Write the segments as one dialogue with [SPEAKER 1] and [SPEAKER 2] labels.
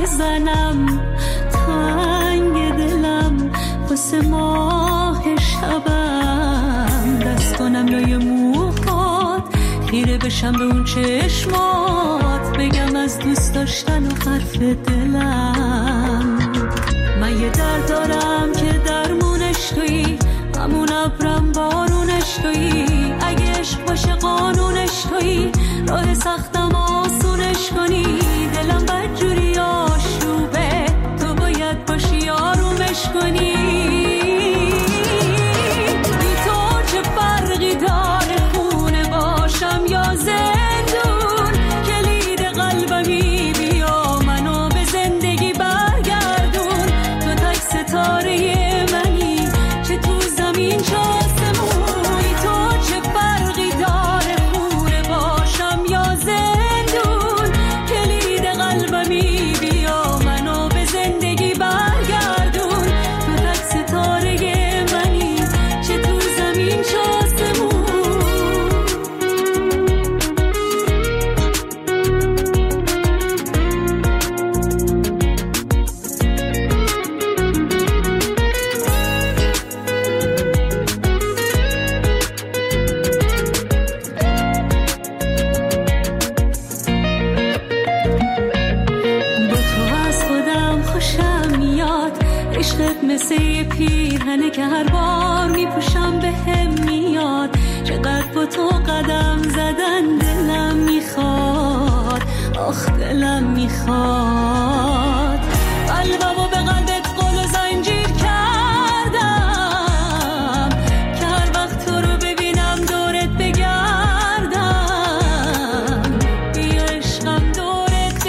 [SPEAKER 1] بزنم، تنگ دلم واسه ماه شبم، دست کنم لای موهات، خیره بشم به اون چشمات، بگم از دوست داشتن و حرف دلم. من یه درد دارم که درمونش تویی، همون ابرم بارونش تویی، اگه عشق باشه قانونش تویی، راه سختم آسونش کنی، دلم بدجوری آشوبه، تو باید باشی آرومش کنی. بی تو چه فرقی داره خونه باشم یا زندون، کلید قلبمی بیا منو به زندگی برگردون، تو تک ستاره منی چه تو زمین چه آسمون، بی تو چه فرقی داره خونه باشم یا زندون، کلید قلبمی بیا منو به زندگی برگردون، تو تک ستاره منی چه تو زمین چه آسمون. عشقت مثل یه پیرهنه که هر بار میپوشم به هم میاد، چقدر با تو قدم زدن دلم میخواد، آخ دلم میخواد، قلبمو به قلبت قل و زنجیر کردم، که هر وقت تو رو ببینم دورت بگردم، بیا عشقم دورت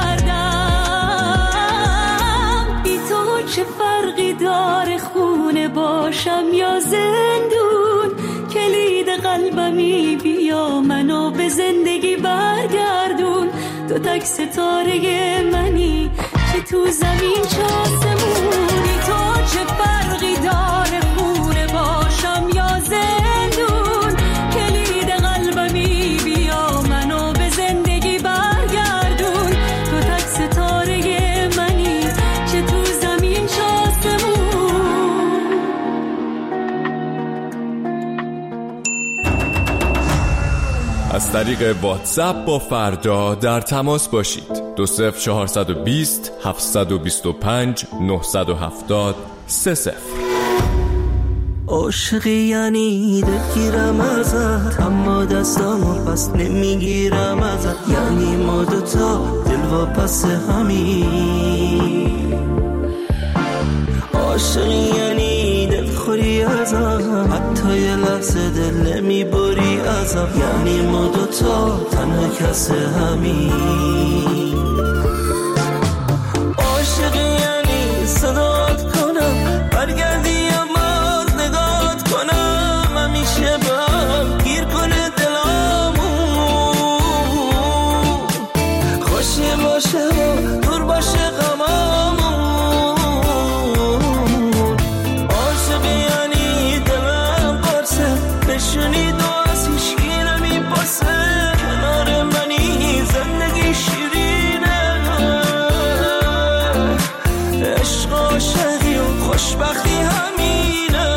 [SPEAKER 1] بگردم. بی تو چه فرقی داره خونه باشم یا زندون، کلید قلبمی بیا منو به زندگی برگردون، تو تک ستاره منی که تو زمین چه آسمون، بی تو چه فرقی داره خونه باشم یا زندون، کلید قلبمی بیا منو به زندگی برگردون، تو تک ستاره منی چه تو زمین چه آسمون.
[SPEAKER 2] از طریق واتساپ با فردا در تماس باشید. 20420 725 970 30.
[SPEAKER 3] عاشقی یعنی دلگیرم ازت، اما دستامو پس نمیگیرم ازت، یعنی ما دوتا دل و پس همین. عاشقی یعنی دلخوری ازم، حتی یه لحظه دل نمیبری ازم، یعنی ما دوتا تنها کس همین. عاشقی یعنی صدات کنم برگردی یا باز نگات کنم، همیشه با هم گیر کنه دلامون، خوشی باشه و دور باشه غمامون. عاشقی یعنی دلم پرسه بشونی دو از هیچکی نمیپرسه، کنار منی زندگی شیرینه، عشق عاشقی و خوشبختی همینه،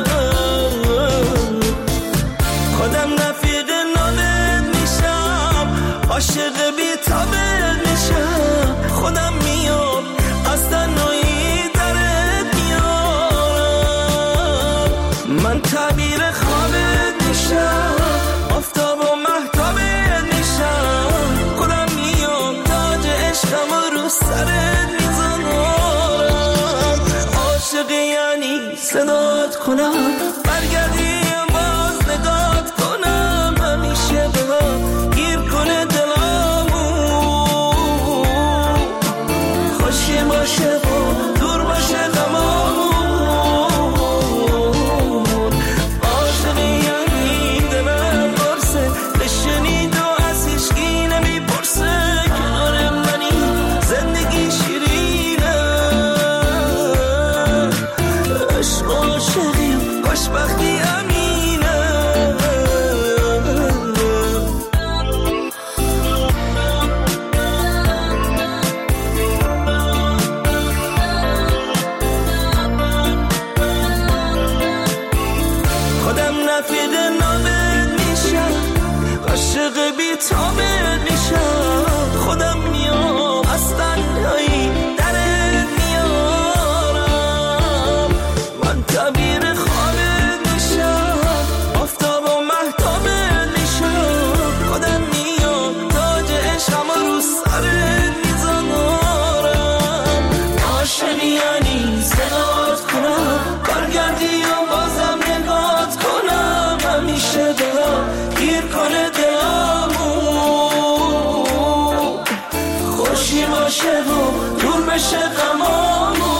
[SPEAKER 3] خودم رفیق نامت میشم، عاشق بی تابت میشم، خودم میام از تنهایی درت میارم، من تعبیر خوابت میشم، آفتاب و مهتابت میشم، خودم میام تاج عشقم رو سرت میذارم. عاشقی یعنی صدات کنم برگردی باز نگات کنم، همیشه به هم گیر کنه دلامون، خوشی باشه و دور باشه غمامون. عاشقی رفیق نامت میشم، عاشق بی‌تابت میشم، خودم میام از تنهایی درت میارم، من تعبیر خوابت میشم، آفتاب و مهتابت میشم، خودم میام تاج عشقم رو سرت میذارم. عاشقی یعنی صدات کنم، برگردی و بازم نگات کنم، همیشه دلم گیر کنه دلمو، خوشی باشه و دور بشه غمامو.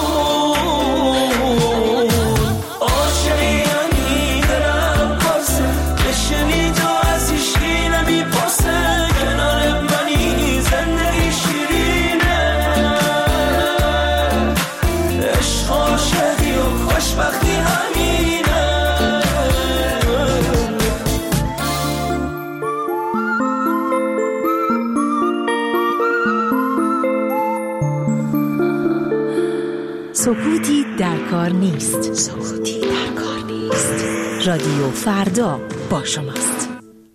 [SPEAKER 3] عاشقی یعنی دلم پاسه، بشنی تو از هیچکی نمیپاسه، کنار منی زندگی شیرینه، عشق عاشقی و خوشبختی همینه.
[SPEAKER 4] سکوتی در کار نیست. سکوتی در کار نیست. رادیو فردا با شماست.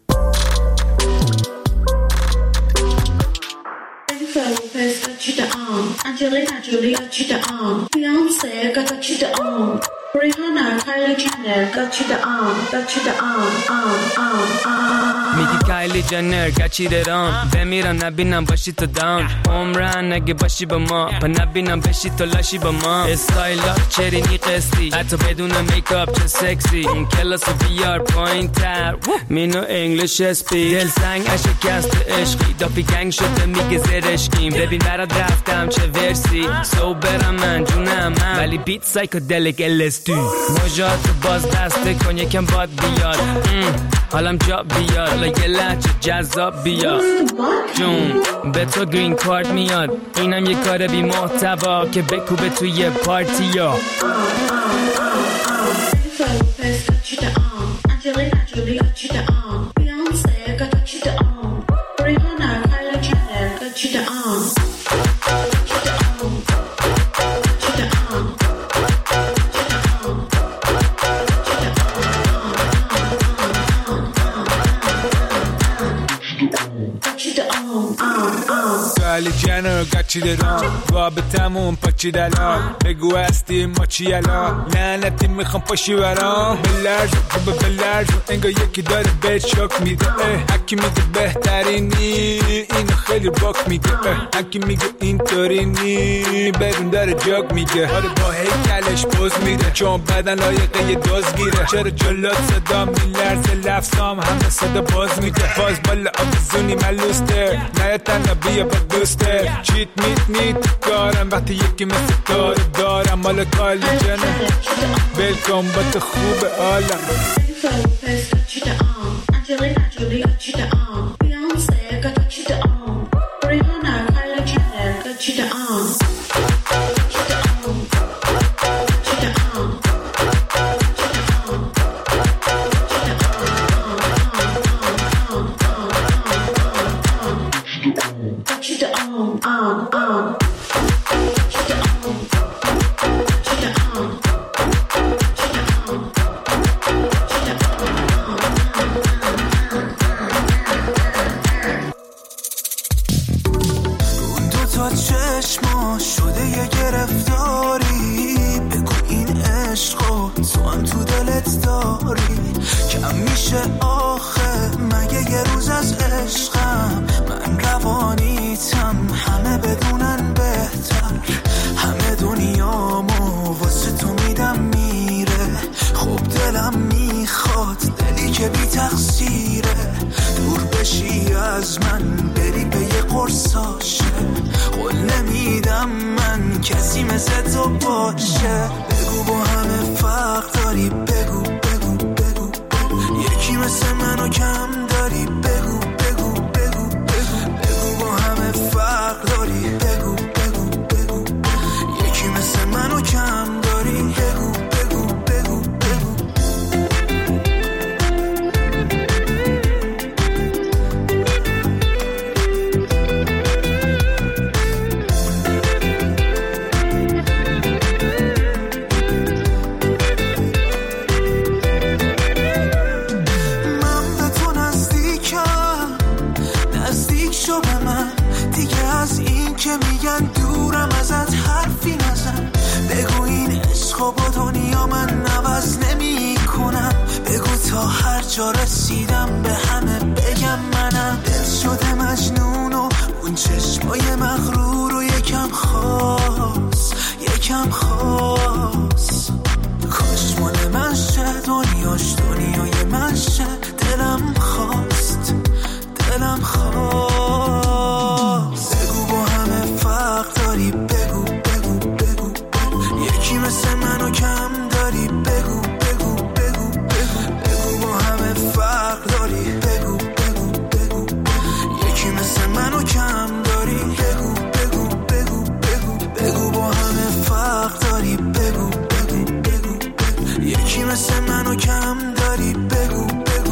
[SPEAKER 5] Angelina Jolie got you the arm. Beyonce got you the arm. Rihanna, Kylie Jenner got you the arm. Got you the arm.
[SPEAKER 6] میگی کایلی جنر گچیدرام بمیرم نبینم باشی تو داون عمرن اگه باشی با ما پا نبینم بشی تو لاشی با ما استایلا چرینی قسطی حتی بدون میکاپ چه سکسی اون کلاس بیار پایین تر مینو انگلیش اسپیک دل سنگ شکست عشقی دافی گنگ شده میگه زرشکیم ببین برات رفتم چه ورسی سو برم من جونم من ولی بیت سایکودلیک LSD مجات باز دسته کن یکم باد بیاد حالم جا بیاد حالا یه لحچه جذاب بیاد جون به تو گرین کارت میاد اینم یه کار بی محتوا که بکوبه توی پارتی ها
[SPEAKER 5] Angelina Jolie got you the arm. Beyonce got you the arm. Rihanna, Kylie Jenner got you the arm.
[SPEAKER 7] Kylie Jenner گچیدرام رابطمون پاچیدلا بگو هستی ما چی الا لعنتی میخوام پاشی برام بلرز انگار یکی داره بهت شوک میده هکی میگه بهترینی اینو خیلی باک میگه هکی میگه اینطوری نی بدون داره جاک میگه آره با هیکلش پوز میده چون بدن لایقه یه دوز گیره چرا جلات صدا میلرزه لفظام همه صدا باز میده باز بالا آبزونی ملوسته نه تنها بیا با دوسته چیت میت نیت کارم وقتی یکی مثل تو دارم مال کالی جنه بلکن با تو خوب عالم
[SPEAKER 5] Angelina Jolie got you the arm. Beyonce got you the arm. Rihanna, Kylie Jenner got you the arm.
[SPEAKER 3] جا رسیدم به همه بگم منم دل شده مجنون و اون چشمای مغرور و یکم خاص کاش مال من شه دنیاش دنیای من شه دلم خواست بگو با همه فرق داری بگو یکی مثل منو کم داری بگو با همه فرق داری بگو یکی مثل منو کم داری بگو با همه فرق داری بگو یکی مثل منو کم داری بگو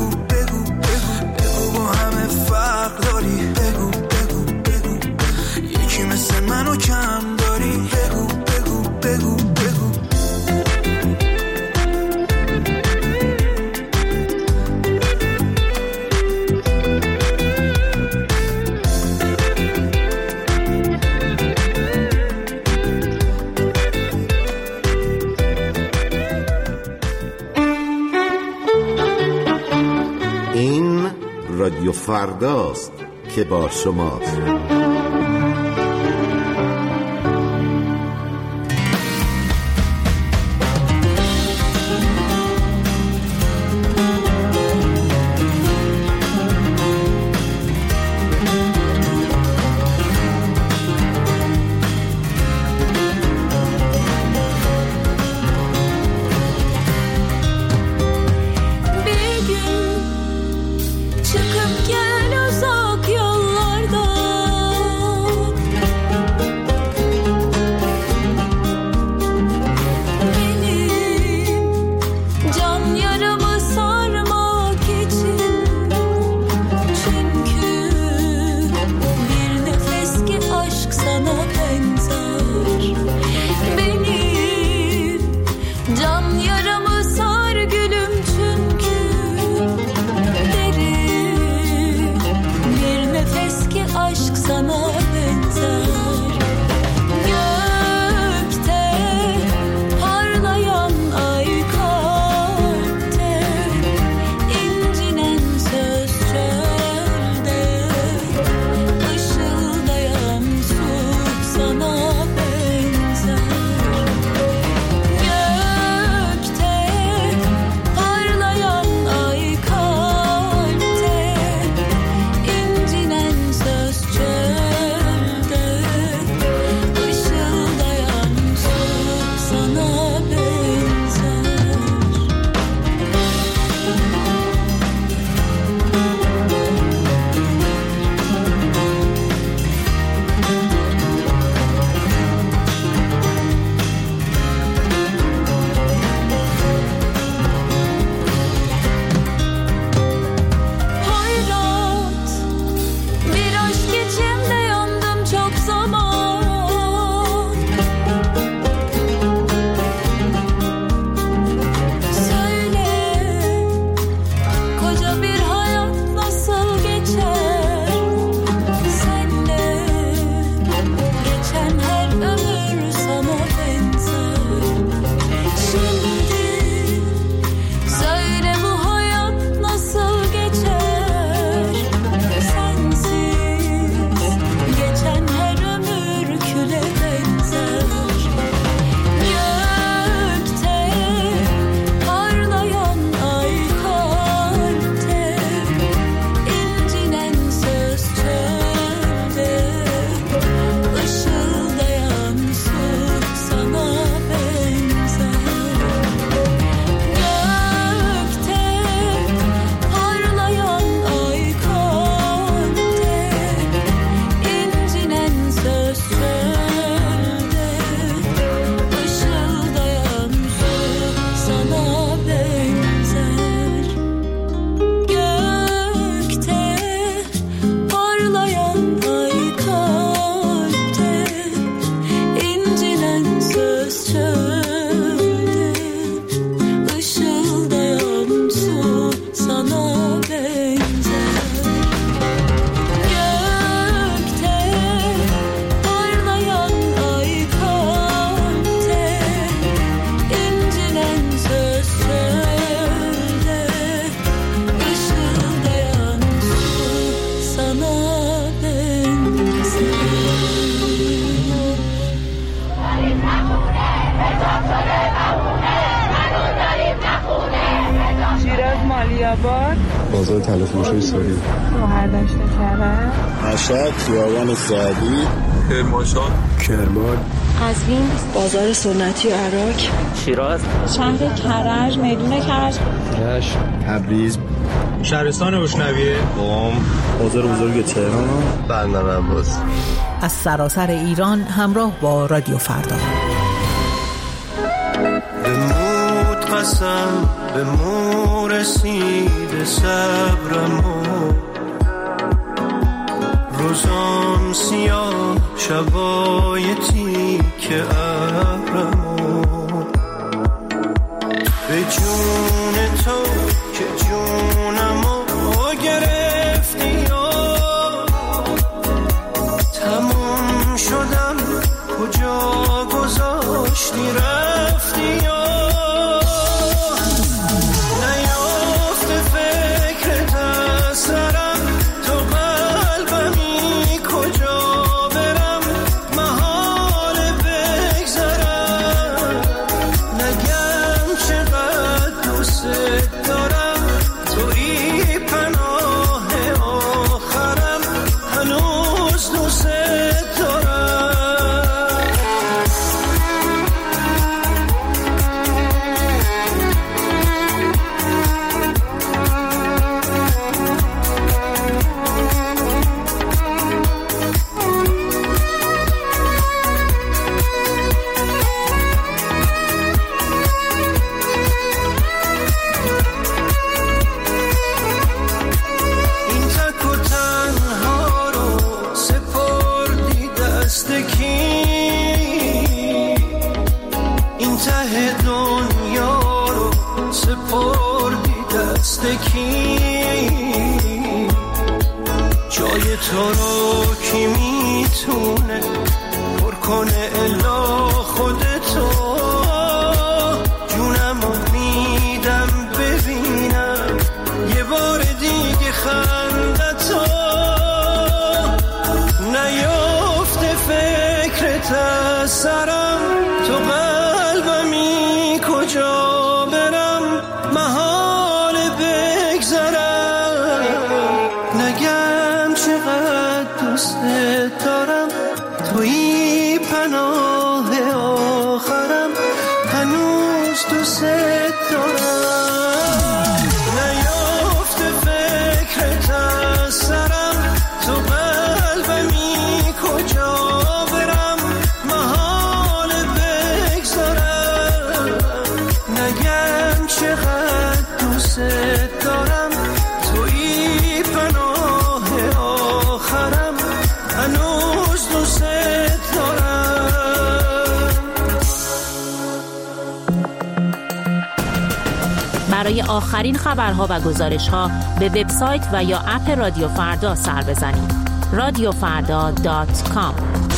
[SPEAKER 3] با همه فرق داری بگو یکی مثل منو کم داری بگو
[SPEAKER 8] این رادیو فرداست که با شماست.
[SPEAKER 1] Çıkıp gel uzak yollardan
[SPEAKER 9] آباد،
[SPEAKER 10] بازار طلا فروشی ساری،
[SPEAKER 9] مهردشت کرم،
[SPEAKER 10] مشهد، خیابان سعدی،
[SPEAKER 2] کرمانشاه،
[SPEAKER 10] کرمان،
[SPEAKER 11] قزوین، بازار سنتی و عراق،
[SPEAKER 12] شیراز،
[SPEAKER 11] شهر کرج، میدون کرج،
[SPEAKER 10] رشت، تبریز،
[SPEAKER 13] شهرستان بوشنویه،
[SPEAKER 10] قم، بازار بزرگ تهران، بندر عباس.
[SPEAKER 4] از سراسر ایران همراه با رادیو فردا.
[SPEAKER 3] بمود قسم به مو رسید صبرمو، روزان سیاه شبای تیک ابرمو، به جون تو که جونمو گرفتی و تموم شدم کجا گذاشتی رفتی و نیافته فکرت از سرم، تو قلبمی کجا برم محال بگذرم، نگم چقدر دوست دارم، توی پناه آخرم، هنوز دوست دارم. این تک و تنها رو سپردی دست کی؟ این ته دنیا رو سپردی دست کی؟ جای تو رو کی میتونه پر کنه الا خودتو؟ جونمو میدم ببینم یه بار دیگه خندتو، نیافته فکرت از سرم، تو قلبمی کجا برم محال بگذرم، نگم چقدر دوست دارم، توی پناه آخرم، هنوز دوست دارم، نیافته فکرت از سرم، تو قلبمی کجا برم محال بگذرم، نگم چقدر دوست دارم، توی پناه آخرم، هنوز دوست دارم.
[SPEAKER 14] برای آخرین خبرها و گزارش‌ها به وبسایت و یا اپ رادیو فردا سر بزنید. radiofrda.com.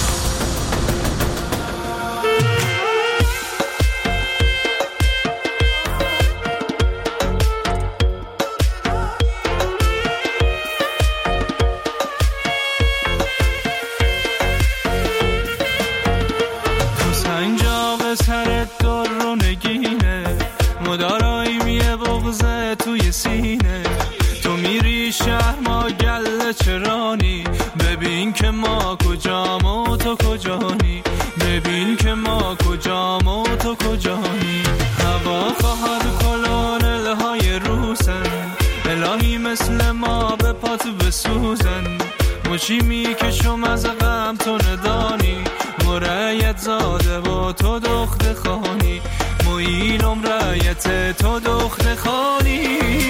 [SPEAKER 3] سنجاق سرت در رو نگینه، مدارایی میه بغزه توی سینه، تو میری شهر ما گله چرانی، ببین که ما کجام و تو کجانی، ببین که ما کجام و تو کجانی، هوا خواهد کلون های روسن، الهی مثل ما به پاتو بسوزن، مچی میکشم از غم تو ندانی، مرایت زاده و تو دخت خانی، مویلم رایت تو دخت خانی،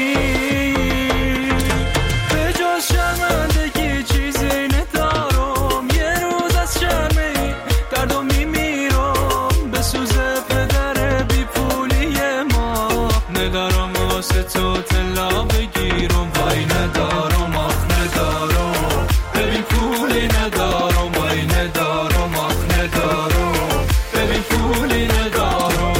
[SPEAKER 3] به جز شرمندگی چیزی ندارم، یه روز از شرمی دردو میمیرم، بسوزه پدر بی پولی ما، ندارم واسه تو طلا بگیرم، وای ندارم آخ ندارم، ببین پولی ندارم، وای ندارم آخ ندارم، ببین پولی ندارم.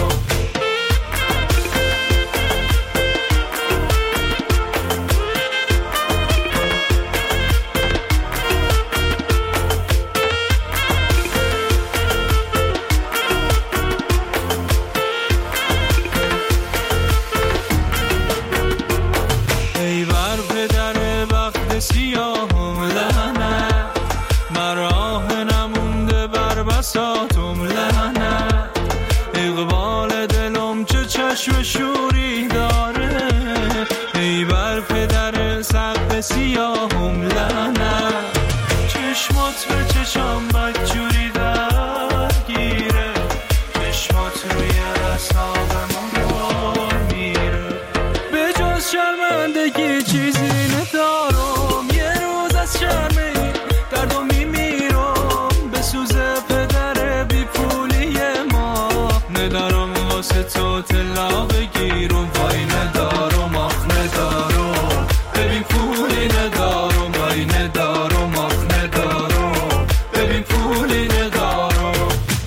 [SPEAKER 3] پدر سقف سیاهم لعنت. چشمات به چشام بدجوری درگیره، چشمات روی اعصابم میره. به جز شرمندگی چیزی ندارم، یه روز از شرم این دردم میمیرم. به سوز پدر بی پولی ما ندارم واسه تو طلا بگیرم. وای ندارم آخ ندارم، ببین پولی ندارم. وای ندارم آخ ندارم، ببین پولی ندارم.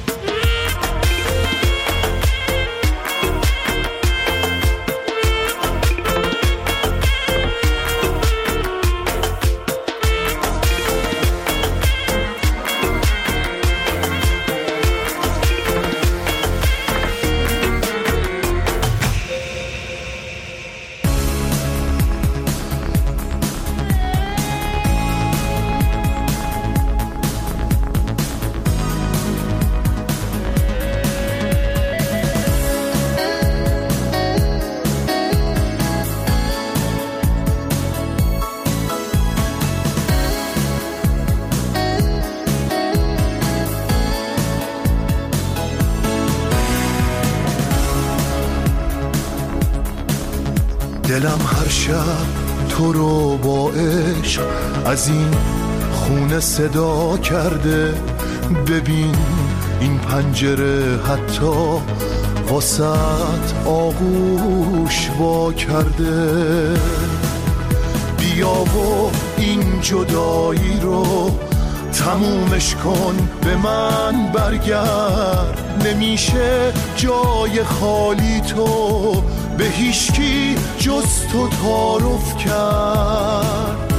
[SPEAKER 12] دلم هر شب تو رو با عشق از این خونه صدا کرده. ببین این پنجره حتی واسط آغوش وا کرده. بیا و این جدایی رو تمومش کن، به من برگرد. نمیشه جای خالی تو به هیچکی جز تو تعارف کرد.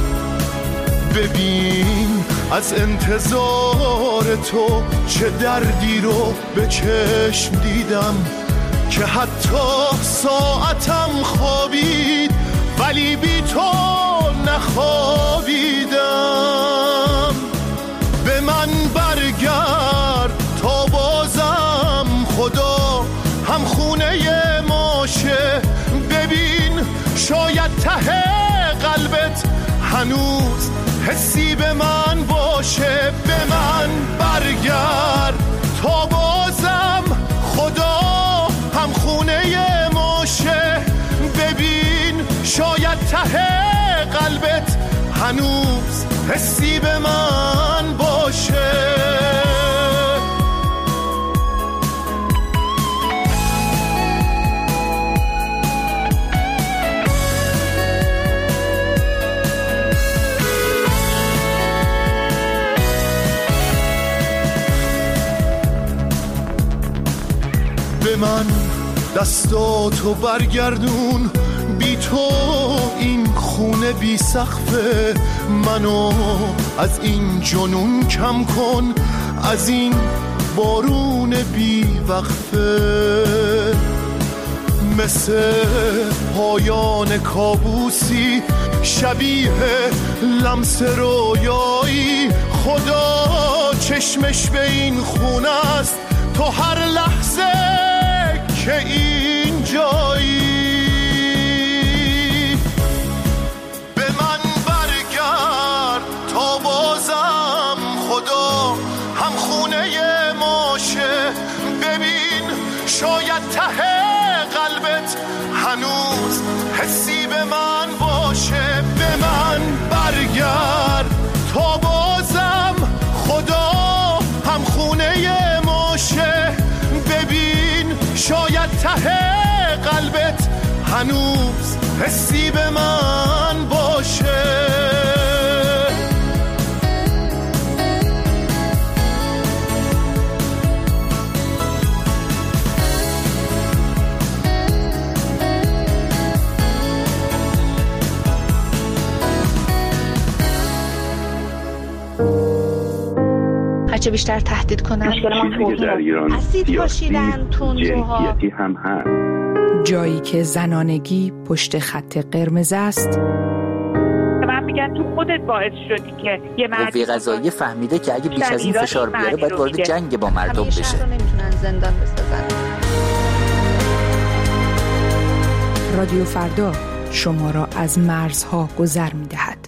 [SPEAKER 12] ببین از انتظار تو چه دردی رو به چشم دیدم، که حتی ساعتم خوابید ولی بی تو نخوابیدم. به من برگرد تا بازم خدا هم خونه ماشه. ببین شاید ته قلبت هنوز حسی به من باشه. به من برگرد تا بازم خدا هم خونه ماشه. ببین شاید ته قلبت هنوز حسی به من باشه. به من دستاتو برگردون، بی تو این خونه بی سقفه. منو از این جنون کم کن، از این بارون بی وقفه. مثل پایان کابوسی شبیه لمس رویایی. خدا چشمش به این خونه است تو هر لحظه که این جایی. به من برگرد تا بازم خدا هم خونه ماشه. ببین شاید ته قلبت هنوز حسی به من باشه. به من برگرد تا بازم خدا هم خونه ماشه. ببین شاید ته قلبت هنوز حسی به من باشه.
[SPEAKER 11] هرچه بیشتر تهدید کنن اسید پاشیدن تندروها
[SPEAKER 15] هم هست.
[SPEAKER 4] جایی که زنانگی پشت خط قرمز است.
[SPEAKER 16] من میگن تو خودت باعث شدی که یه
[SPEAKER 17] قوه قضاییه فهمیده که اگه بیش از این فشار بیاره باید وارد جنگ با مردم بشه.
[SPEAKER 11] همیشه نمیتونن زندان بسازن.
[SPEAKER 4] رادیو فردا شما را از مرزها گذر می‌دهد.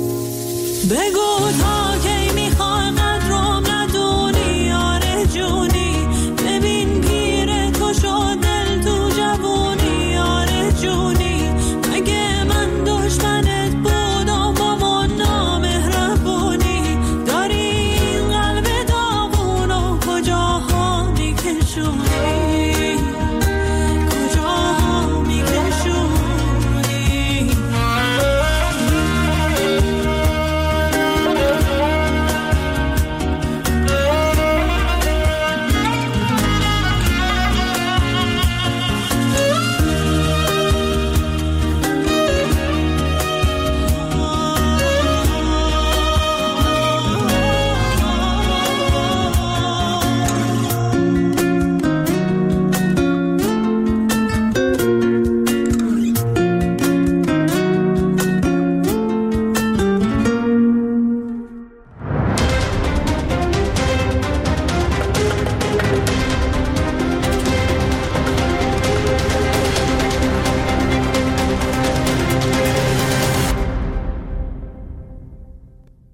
[SPEAKER 1] بگو تا کی میخوای قدرم ندونی یار جونی